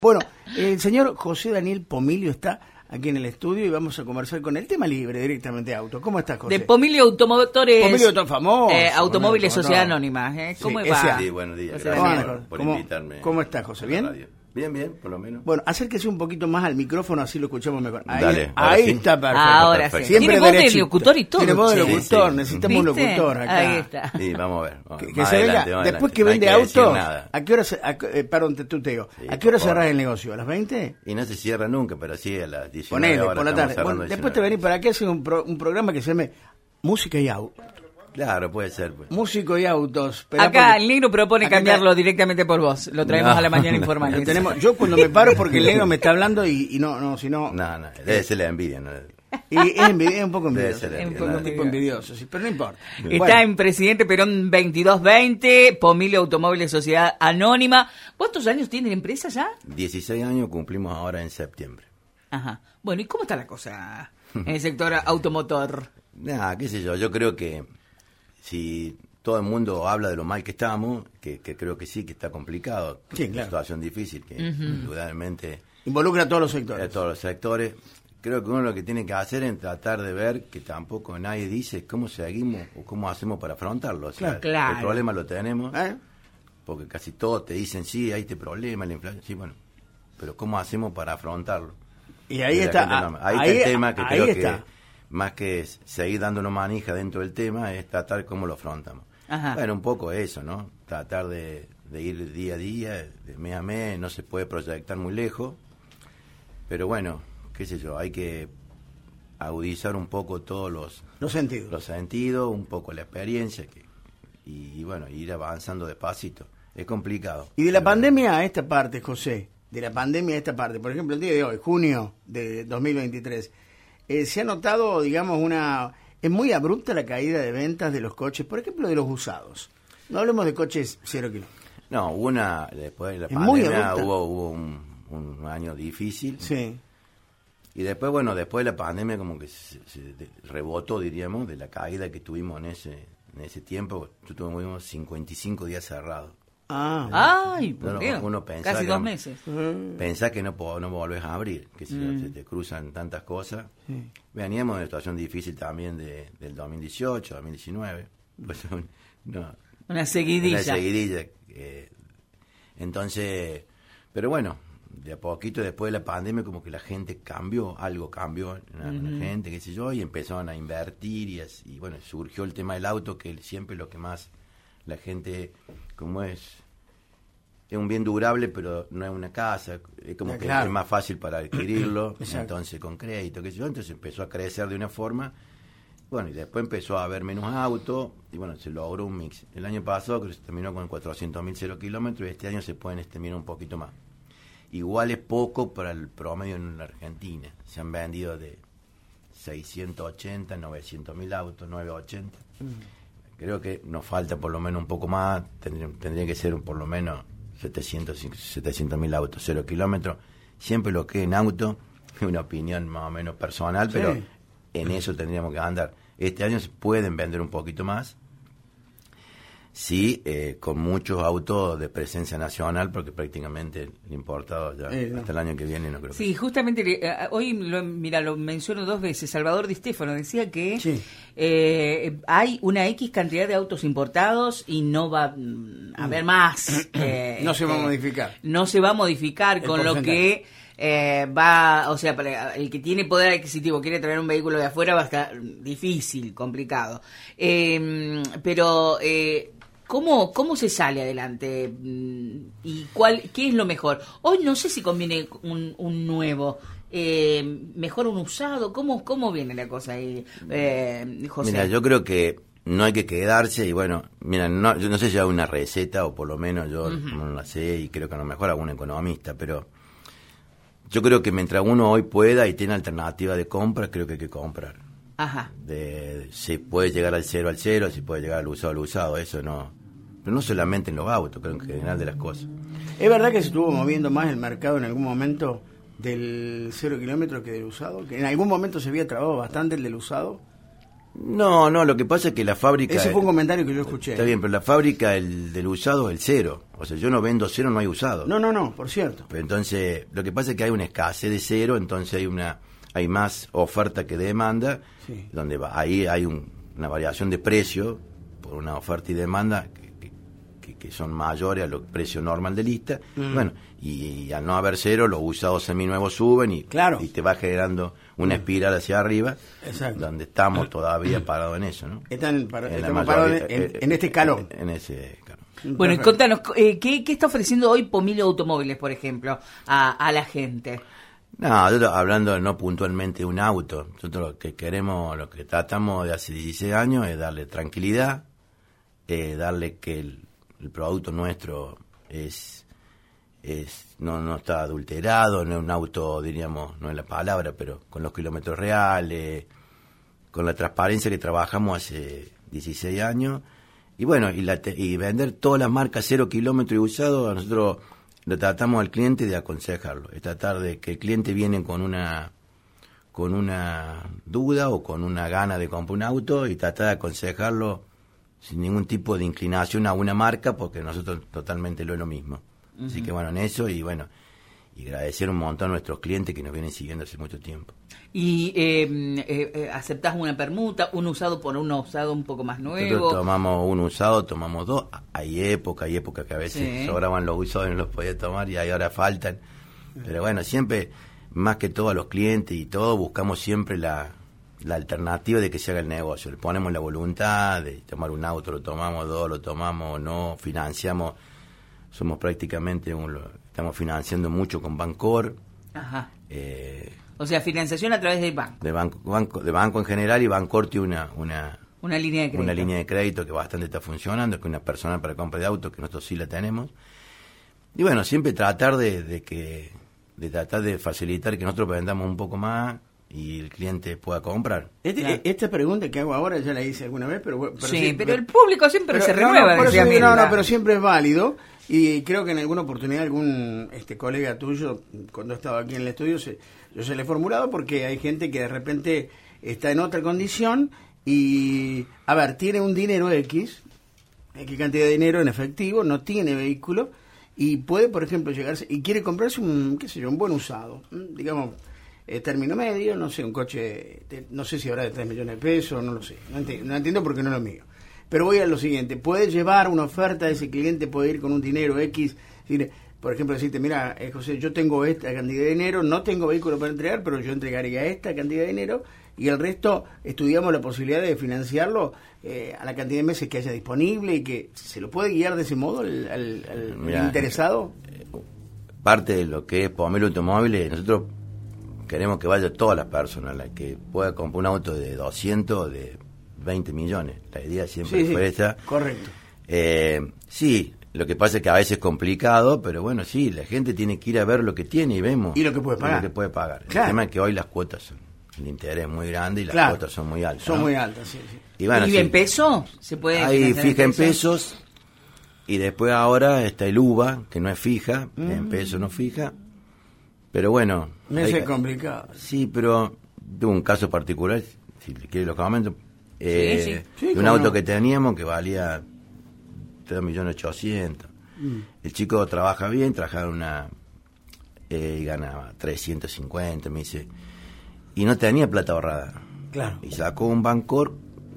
Bueno, el señor José Daniel Pomilio está aquí en el estudio y vamos a conversar con el tema libre directamente auto. ¿Cómo estás, José? De Pomilio Automotores. Pomilio famoso. Automóviles Sociedad Anónima. ¿Cómo va? Sí, buenos días. José Gracias Daniel. por invitarme. ¿Cómo estás, José? ¿Bien? Bien, bien, por lo menos. Bueno, acérquese un poquito más al micrófono, así lo escuchamos mejor. Ahí, Dale, ahí sí. está perfecto. Ahora perfecto. sí. Siempre Tiene voz de derechito. locutor y todo. Tiene voz de che. locutor, Sí. necesitamos un ¿Viste? locutor acá. Ahí está. Sí, vamos a ver. Que se venga, después que vende autos, ¿a qué hora perdón, te tuteo? Sí, ¿A qué hora por favor. cerrás el negocio? ¿A las 20? Y no se cierra nunca, pero sí a las 19 Ponele, horas por la estamos tarde. Bueno, cerrando después te 19. venís para acá, haces un programa que se llame Música y Autos. Claro, puede ser. Pues. Músico y autos. Pero Acá porque- el negro propone acá cambiarlo directamente por vos. Lo traemos No. a la mañana informal. yo cuando me paro porque el negro me está hablando y no, si no... No, debe ser la envidia. ¿no? Y es un poco Debe envidioso. ser Es un envidia, poco nada. tipo envidioso, sí, pero no importa. Está Bueno, en Presidente Perón 2220, Pomilio Automóviles Sociedad Anónima. ¿Cuántos años tiene la empresa ya? 16 años cumplimos ahora en septiembre. Ajá. Bueno, ¿y cómo está la cosa en el sector automotor? Nada, qué sé yo creo que si todo el mundo habla de lo mal que estamos, que creo que sí, que está complicado, Sí, es una claro. situación difícil, que indudablemente involucra a todos los de sectores. todos los sectores, creo que uno lo que tiene que hacer es tratar de ver que tampoco nadie dice cómo seguimos o cómo hacemos para afrontarlo. O sea, Claro. el problema lo tenemos, ¿Eh? porque casi todos te dicen, sí, hay este problema, la inflación, sí, bueno, pero ¿cómo hacemos para afrontarlo? Y ahí Y la está. gente no- ahí está el tema que ahí creo está. que más que seguir dándonos manija dentro del tema es tratar cómo lo afrontamos. Ajá. Bueno, un poco eso, ¿no? Tratar de ir día a día, de mes a mes, no se puede proyectar muy lejos, pero bueno, qué sé yo, hay que agudizar un poco todos Los sentidos. los sentidos, un poco la experiencia y bueno, ir avanzando despacito. Es complicado. Y de la pandemia a esta parte, José, de la pandemia a esta parte, por ejemplo, el día de hoy, junio de 2023, se ha notado, digamos, es muy abrupta la caída de ventas de los coches, por ejemplo, de los usados. No hablemos de coches 0 kilómetros. No, después de la Es muy pandemia abrupta. hubo un año difícil. Sí. Y después, bueno, después de la pandemia como que se rebotó, diríamos, de la caída que tuvimos en ese tiempo. Tuvimos 55 días cerrados. Ay, por No, Dios. uno pensaba Casi que 2 no- meses. Pensás que no volvés a abrir, que se te cruzan tantas cosas. Veníamos de una situación difícil también del 2018, 2019. Pues, Una seguidilla. una seguidilla. Entonces, pero bueno, de a poquito después de la pandemia como que la gente cambió, algo cambió en la gente, qué sé yo, y empezaron a invertir y bueno, surgió el tema del auto, que siempre lo que más la gente, como es un bien durable, pero no es una casa, es como que Claro. es más fácil para adquirirlo, Exacto. entonces con crédito, qué sé yo, entonces empezó a crecer de una forma. Bueno, y después empezó a haber menos autos y bueno, se logró un mix. El año pasado creo que se terminó con 400.000 0 kilómetros y este año se pueden estimar un poquito más. Igual es poco para el promedio en la Argentina. Se han vendido de 680, 900.000 autos, 980. Creo que nos falta por lo menos un poco más, tendría que ser por lo menos 700.000 autos, 0 kilómetros. Siempre lo que en auto es una opinión más o menos personal, Sí. pero en eso tendríamos que andar. Este año se pueden vender un poquito más, sí, con muchos autos de presencia nacional, porque prácticamente el importado ya No. hasta el año que viene no creo que Sí, justamente hoy lo menciono 2 veces. Salvador Di Stéfano decía que Sí. hay una X cantidad de autos importados y no va a haber más. No se va a modificar. No se va a modificar, El con lo porcentaje. que o sea, para el que tiene poder adquisitivo, quiere traer un vehículo de afuera, va a estar difícil, complicado. Pero ¿cómo se sale adelante? ¿Y qué es lo mejor? Hoy no sé si conviene un nuevo. Mejor un usado. ¿Cómo viene la cosa ahí, José? Mira, yo creo que no hay que quedarse y bueno, mira, yo no sé si hay una receta o por lo menos yo no la sé y creo que a lo mejor algún economista, pero yo creo que mientras uno hoy pueda y tiene alternativa de compra, creo que hay que comprar. Ajá. Si puede llegar al cero, si puede llegar al usado, eso no. Pero no solamente en los autos, creo que en general de las cosas. ¿Es verdad que se estuvo moviendo más el mercado en algún momento del 0 kilómetro que del usado? ¿Que en algún momento se había trabado bastante el del usado? No, lo que pasa es que la fábrica... Ese fue un comentario que yo escuché. Está bien, pero la fábrica del usado es el cero. O sea, yo no vendo cero, no hay usado. No, por cierto. Pero entonces, lo que pasa es que hay una escasez de cero, entonces hay más oferta que demanda, Sí. donde ahí hay una variación de precio por una oferta y demanda que son mayores a los precios normal de lista. Bueno, y al no haber cero, los usados seminuevos suben y te va generando una espiral hacia arriba. Exacto. Donde estamos todavía parados en eso, ¿no? Estamos parados en este escalón. En ese escalón. Bueno, y contanos, ¿qué está ofreciendo hoy Pomilo Automóviles, por ejemplo, a la gente? No, nosotros hablando no puntualmente de un auto, nosotros lo que queremos, lo que tratamos de hace 16 años es darle tranquilidad, darle que el producto nuestro no está adulterado, no es un auto, diríamos, no es la palabra, pero con los kilómetros reales, con la transparencia que trabajamos hace 16 años, y bueno, y vender todas las marcas 0 kilómetros y usado, a nosotros lo tratamos al cliente de aconsejarlo, es tratar de que el cliente viene con una duda o con una gana de comprar un auto y tratar de aconsejarlo sin ningún tipo de inclinación a una marca, porque nosotros totalmente lo es lo mismo. Uh-huh. Así que bueno, en eso, y bueno, y agradecer un montón a nuestros clientes que nos vienen siguiendo hace mucho tiempo. ¿Y aceptás una permuta, un usado por un usado un poco más nuevo? Nosotros tomamos un usado, tomamos dos. Hay época que a veces sobraban los usados y no los podía tomar y ahora faltan. Pero bueno, siempre, más que todo a los clientes y todo, buscamos siempre la alternativa de que se haga el negocio. Le ponemos la voluntad de tomar un auto, lo tomamos dos, lo tomamos no, financiamos. Somos prácticamente, estamos financiando mucho con Bancor. Ajá. O sea, financiación a través del banco. De banco en general, y Bancor tiene una línea de crédito. Una línea de crédito que bastante está funcionando, que una persona para compra de auto, que nosotros sí la tenemos. Y bueno, siempre tratar de tratar de facilitar que nosotros vendamos un poco más y el cliente pueda comprar. Esta pregunta que hago ahora ya la hice alguna vez, pero sí, pero el público siempre se renueva. Pero siempre es válido, y creo que en alguna oportunidad algún colega tuyo, cuando estaba aquí en el estudio, yo se le he formulado, porque hay gente que de repente está en otra condición y, a ver, tiene un dinero X cantidad de dinero en efectivo, no tiene vehículo, y puede, por ejemplo, llegarse y quiere comprarse un buen usado, digamos, término medio, no sé, un coche, no sé si habrá de 3 millones de pesos, no lo sé, no entiendo porque no es lo mío. Pero voy a lo siguiente, puede llevar una oferta, ese cliente puede ir con un dinero X, decir, por ejemplo, decirte, mira, José, yo tengo esta cantidad de dinero, no tengo vehículo para entregar, pero yo entregaría esta cantidad de dinero, y el resto estudiamos la posibilidad de financiarlo a la cantidad de meses que haya disponible, y que se lo puede guiar de ese modo al interesado. Parte de lo que es Pomelo Automóviles, nosotros queremos que vaya todas las personas, la que pueda comprar un auto de 200, de 20 millones. La idea siempre fue esa. Correcto. Sí, lo que pasa es que a veces es complicado, pero bueno, sí, la gente tiene que ir a ver lo que tiene y vemos. Y lo que puede pagar. Claro. El tema es que hoy las cuotas son, el interés es muy grande y las cuotas son muy altas. Son muy altas, sí. Y, bueno, ¿Y en peso? ¿Se puede ahí fija en pesos, y después ahora está el UVA, que no es fija, en pesos no fija. Pero bueno. Es complicado. Sí, pero tuve un caso particular, si le quiere los comentos, de un auto que teníamos que valía 3.800.000. El chico trabaja bien, trabajaba y ganaba 350, me dice, y no tenía plata ahorrada. Claro. Y sacó un Bancor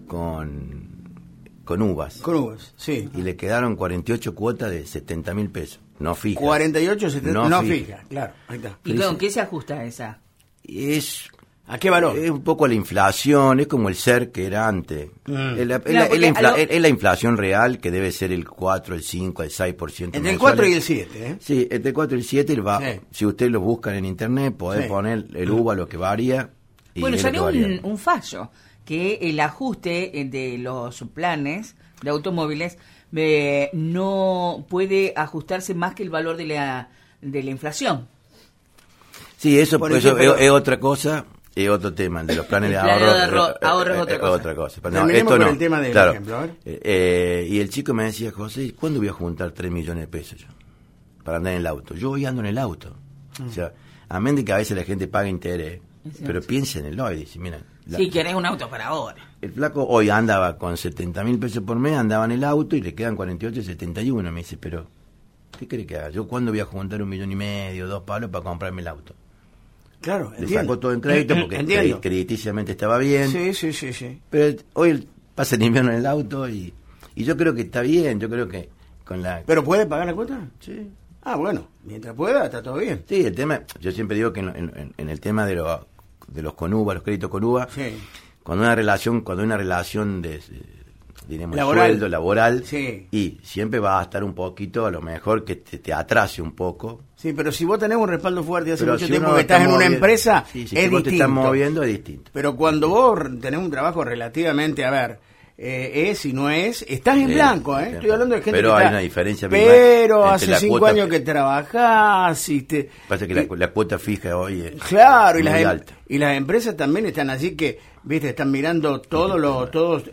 con uvas. Con uvas, sí. Y le quedaron 48 cuotas de 70.000 pesos. No fija. 48, 70, no fija, claro. Ahí está. ¿Y con qué se ajusta esa? ¿A qué valor? Es un poco la inflación, es como el SER que era antes. Es la inflación real, que debe ser el 4, el 5, el 6%. Entre el 4 y el 7, ¿eh? Sí, entre el 4 y el 7, si ustedes lo buscan en internet, podés poner el UVA, lo que varía. Bueno, salió un fallo, que el ajuste de los planes de automóviles no puede ajustarse más que el valor de la inflación. Sí, eso es otra cosa, es otro tema. El de los planes de ahorro es otra cosa. Pero no, esto no. El tema del ejemplo, a ver. Y el chico me decía, José, ¿cuándo voy a juntar 3 millones de pesos yo para andar en el auto? Yo voy ando en el auto. O sea, amén de que a veces la gente paga interés, pero piensen en el y dice, mira, Si querés un auto para ahora. El flaco hoy andaba con 70.000 pesos por mes, andaba en el auto y le quedan 48, 71. Me dice, pero, ¿qué crees que haga? ¿Yo cuándo voy a juntar 1,5 millones, 2 palos para comprarme el auto? Claro, Le sacó todo en crédito porque crediticiamente estaba bien. Sí. Pero hoy pasa el invierno en el auto y yo creo que está bien, yo creo que con la... ¿Pero puede pagar la cuota? Sí. Ah, bueno, mientras pueda, está todo bien. Sí, el tema, yo siempre digo que en el tema de los con UVA, los créditos con UVA, Sí. cuando hay una relación de diremos Laboral. sueldo, laboral, Sí. y siempre va a estar un poquito, a lo mejor que te atrase un poco. Sí, pero si vos tenés un respaldo fuerte hace Pero mucho si tiempo uno que estás está en una moviendo- empresa, sí, si es vos te estás distinto. moviendo es distinto. Pero cuando vos tenés un trabajo relativamente, a ver, es y no es, estás en Sí, blanco, sí. Estoy hablando de gente Pero que hay está... una diferencia Pero entre hace la 5 cuota años que trabajás y te... Pasa que la cuota fija hoy es Claro, muy alta. y las empresas también están así que, viste, están mirando todos los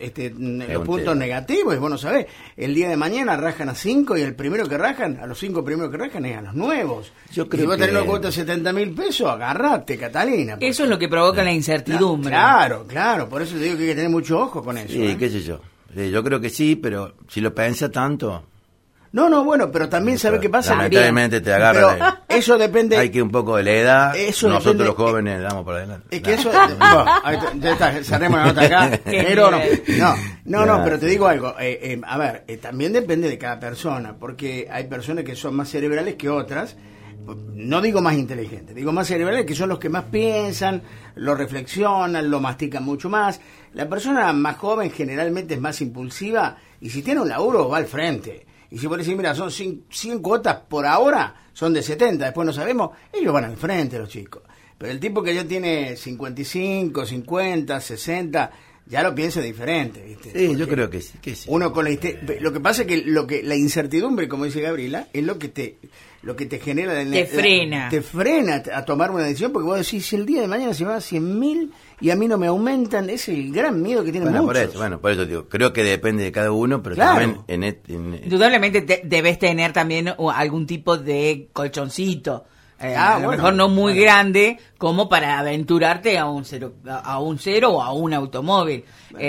un puntos tema. negativos, y vos no sabés, el día de mañana rajan a 5 y el primero que rajan, a los 5 primeros que rajan es a los nuevos. Yo Y creo si vos tenés que- una cuota de 70.000 pesos, agarrate, Catalina. Eso es lo que provoca la incertidumbre. Claro, por eso te digo que hay que tener mucho ojo con eso. Sí, ¿eh? qué sé yo. Yo creo que sí, pero si lo piensa tanto, No, bueno, pero también ¿sabés qué pasa? lamentablemente te agarra. Pero eso depende... Hay que un poco de la edad. Eso nosotros depende- los jóvenes damos por adelante. Es que eso... Bueno, ahí está, ya está, cerremos la nota acá. Pero no, pero te digo algo. A ver, también depende de cada persona, porque hay personas que son más cerebrales que otras. No digo más inteligentes, digo más cerebrales, que son los que más piensan, lo reflexionan, lo mastican mucho más. La persona más joven generalmente es más impulsiva y si tiene un laburo va al frente. Y si vos decís, mira, son 100 cuotas por ahora, son de 70, después no sabemos, ellos van al frente los chicos. Pero el tipo que ya tiene 55, 50, 60, ya lo piensa diferente, ¿viste? Sí, yo Porque creo que sí. Que sí. uno con lo que pasa es que la incertidumbre, como dice Gabriela, es lo que te genera Te frena. te frena a tomar una decisión, porque vos decís, si el día de mañana se va a 100.000 y a mí no me aumentan, es el gran miedo que tienen muchos. Por eso digo, creo que depende de cada uno, pero Claro. también Indudablemente debes tener también algún tipo de colchoncito. A lo bueno, mejor no muy bueno. grande como para aventurarte a un cero o a un automóvil.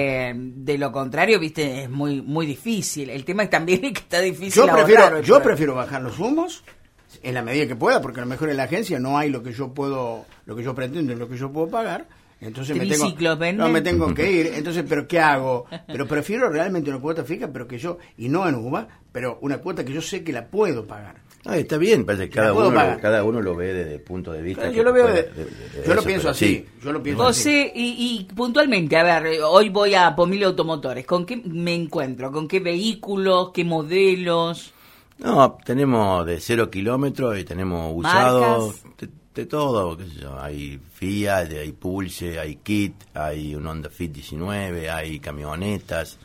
De lo contrario, viste, es muy difícil. El tema es también que está difícil. Yo prefiero bajar los humos en la medida que pueda, porque a lo mejor en la agencia no hay lo que yo pretendo y lo que yo puedo pagar. Entonces Triciclos venden. me tengo que ir. Entonces, ¿pero qué hago? Pero prefiero realmente una cuota fija, pero y no en UVA, pero una cuota que yo sé que la puedo pagar. está bien, parece que La puedo pagar. cada uno lo ve desde el punto de vista. Claro, que yo lo veo puede- yo lo eso, pienso pero así. sí. Yo lo pienso José, y puntualmente, a ver, hoy voy a Pomile Automotores. ¿Con qué me encuentro? ¿Con qué vehículos? ¿Qué modelos? No, tenemos de 0 kilómetros y tenemos usados, de todo, qué sé yo. Hay Fiat, hay Pulse, hay Kit, hay un Honda Fit 19, hay camionetas.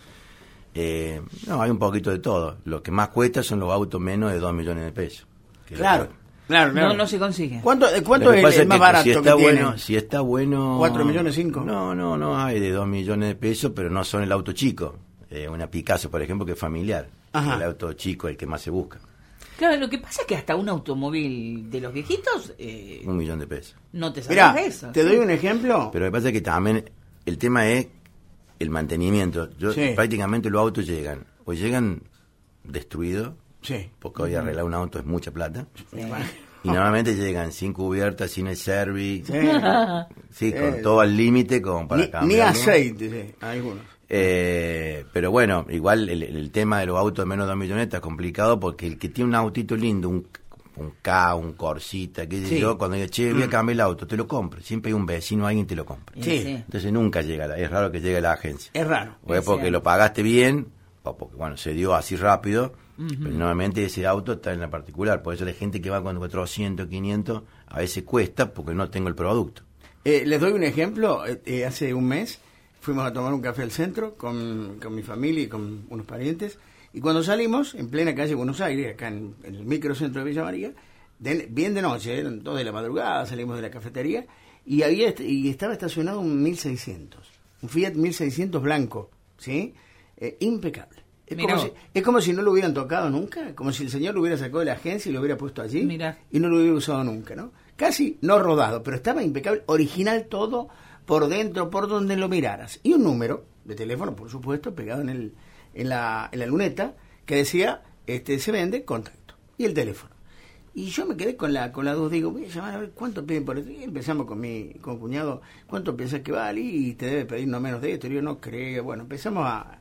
Hay un poquito de todo. Lo que más cuesta son los autos menos de 2 millones de pesos. Que Claro. No se consigue. ¿Cuánto Lo que es pasa el más que barato si que está tiene? bueno, si está bueno... 4 millones 5. No, hay de 2 millones de pesos, pero no son el auto chico. Una Picasso, por ejemplo, que es familiar. Ajá. El auto chico es el que más se busca. Claro, lo que pasa es que hasta un automóvil de los viejitos 1 millón de pesos. no te Mirá, sacas de eso. te doy un ejemplo. Pero lo que pasa es que también el tema es el mantenimiento. Sí. Prácticamente los autos llegan destruidos, Sí. porque hoy arreglar un auto es mucha plata. Y normalmente llegan sin cubierta, sin el service, sí, con todo al límite como para Ni cambiarlo. aceite, sí, algunos. Pero bueno, igual el tema de los autos de menos de 2 millones está complicado porque el que tiene un autito lindo, un K, un Corsita, qué sé Sí. yo, cuando diga, che, voy a cambiar el auto, te lo compro. Siempre hay un vecino, alguien te lo compra. Sí. Entonces nunca llega, es raro que llegue a la agencia. Es raro. O es porque lo pagaste bien, o porque, bueno, se dio así rápido, pero normalmente ese auto está en la particular. Por eso la gente que va con 400, 500, a veces cuesta porque no tengo el producto. Les doy un ejemplo. Hace un mes fuimos a tomar un café al centro con mi familia y con unos parientes. Y cuando salimos, en plena calle Buenos Aires, acá en el microcentro de Villa María, bien de noche, eran 2 de la madrugada, salimos de la cafetería y estaba estacionado un 1600, un Fiat 1600 blanco, ¿sí? Impecable. Es como si no lo hubieran tocado nunca, como si el señor lo hubiera sacado de la agencia y lo hubiera puesto allí Mirá. y no lo hubiera usado nunca, ¿no? Casi no rodado, pero estaba impecable, original todo, por dentro, por donde lo miraras. Y un número de teléfono, por supuesto, pegado en la luneta, que decía, se vende, contacto. Y el teléfono. Y yo me quedé con la duda, digo, voy a llamar a ver cuánto piden por esto. Y empezamos con mi cuñado, ¿cuánto piensas que vale? Y te debe pedir no menos de esto. Y yo no creo. Bueno, empezamos a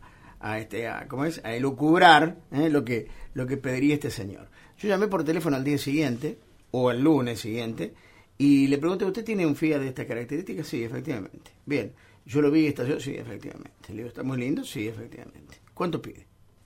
elucubrar lo que pediría este señor. Yo llamé por teléfono al día siguiente, o el lunes siguiente, y le pregunté, ¿usted tiene un Fiat de estas características? Sí, efectivamente. Bien, yo lo vi en estación, sí, efectivamente. Le digo, ¿está muy lindo? Sí, efectivamente. ¿Cuánto pide?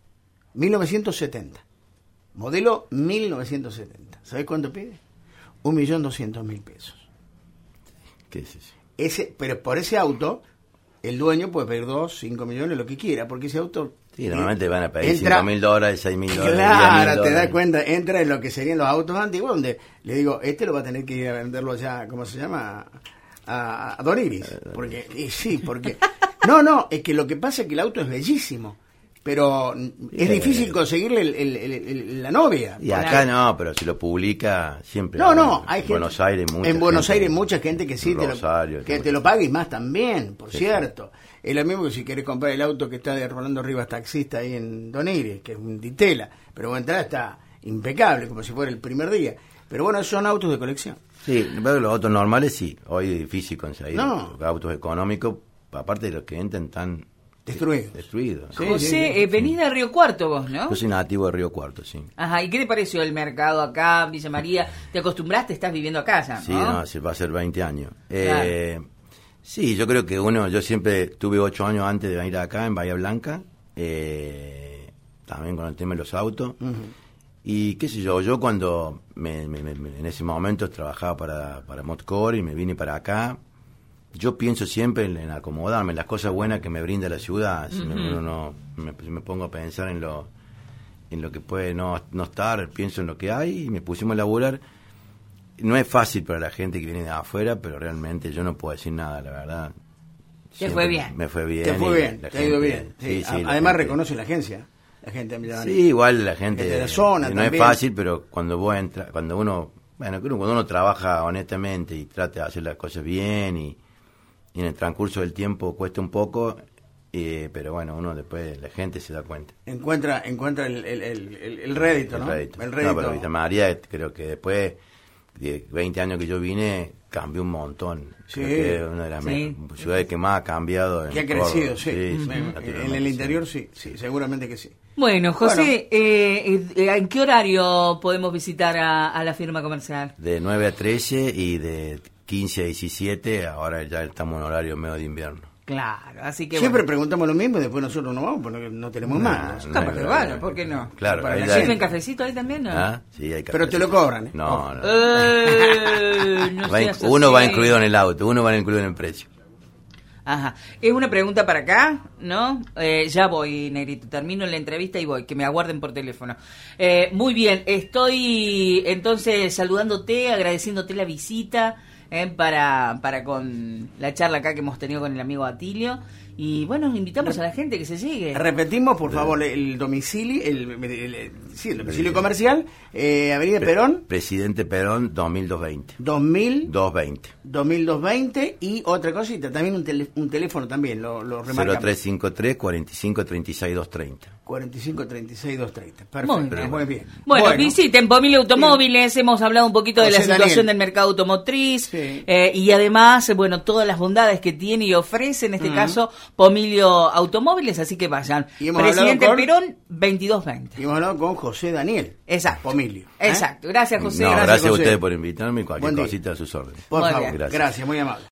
1970. Modelo 1970. ¿Sabes cuánto pide? 1.200.000 pesos. ¿Qué es eso? Pero por ese auto, el dueño puede pedir 2, 5 millones, lo que quiera, porque ese auto... Sí, normalmente van a pedir $5.000, $6.000. Claro, te das cuenta, entra en lo que serían los autos antiguos, donde le digo, lo va a tener que ir a venderlo allá, ¿cómo se llama? A Don Iris. Porque, porque... No, es que lo que pasa es que el auto es bellísimo. Pero es difícil conseguirle la novia. Y acá no, pero si lo publica siempre. No, hay gente, Buenos Aires, en Buenos Aires mucha gente que sí te lo paga y más también, por cierto. Sí. Es lo mismo que si querés comprar el auto que está de Rolando Rivas, taxista ahí en Don Iris, que es un Ditela, pero entrada está impecable, como si fuera el primer día. Pero bueno, son autos de colección. Sí, pero los autos normales sí, hoy es difícil conseguir. Autos económicos, aparte de los que entran tan... Destruidos. Sí, José, venís de Río Cuarto vos, ¿no? Yo soy nativo de Río Cuarto, sí. Ajá, ¿y qué te pareció el mercado acá, Villa María? ¿Te acostumbraste? ¿Estás viviendo acá ya, no? Sí, se va a ser 20 años. Claro. Sí, yo creo que yo siempre tuve 8 años antes de venir acá, en Bahía Blanca, también con el tema de los autos. Uh-huh. Y qué sé yo cuando en ese momento trabajaba para Modcore y me vine para acá, yo pienso siempre en acomodarme, en las cosas buenas que me brinda la ciudad. Si me pongo a pensar en lo que puede no estar, pienso en lo que hay y me pusimos a laburar. No es fácil para la gente que viene de afuera, pero realmente yo no puedo decir nada, la verdad. Te fue bien. Me fue bien. Te fue bien, te ha ido bien. Sí, además reconoce la agencia. La gente sí, igual la gente de la zona no también. Es fácil, pero cuando uno trabaja honestamente y trata de hacer las cosas bien y en el transcurso del tiempo cuesta un poco, pero bueno, uno después, la gente se da cuenta. Encuentra el rédito, ¿no? El rédito. No, pero Villa María, creo que después de 20 años que yo vine, cambió un montón. Sí. Creo que es una de las ciudades que más ha cambiado. Que ha crecido, sí. En el interior, sí, seguramente que sí. Bueno, José, ¿en qué horario podemos visitar a la firma comercial? De 9 a 13 y de 15 a 17, ahora ya estamos en horario medio de invierno. Claro, así que siempre preguntamos lo mismo y después nosotros no vamos porque no tenemos más. Capaz que bueno, ¿por qué no? Claro. ¿Sirven cafecito ahí también? ¿No? Sí, hay cafecito. Pero te lo cobran. No. No uno va incluido en el auto, uno va incluido en el precio. Ajá. Es una pregunta para acá, ¿no? Ya voy, Negrito. Termino la entrevista y voy. Que me aguarden por teléfono. Muy bien. Estoy entonces saludándote, agradeciéndote la visita para con la charla acá que hemos tenido con el amigo Atilio. Y bueno, invitamos a la gente que se llegue. Repetimos, por favor, el domicilio, el domicilio comercial, Avenida Perón. Presidente Perón, 2220. 2220 y otra cosita, también un teléfono también, lo remarcamos. 0353 45 36 230. 45 36 230. Perfecto, muy bien. Bueno, visiten Pomilio Automóviles, hemos hablado un poquito de la situación del mercado automotriz y además, bueno, todas las bondades que tiene y ofrece, en este caso, Pomilio Automóviles, así que vayan. Presidente Perón, 2220. Y hemos hablado con José Daniel. Exacto. Pomilio. Exacto. Gracias, José. Gracias a ustedes por invitarme y cualquier cosita a sus órdenes. Por favor, gracias, muy amable.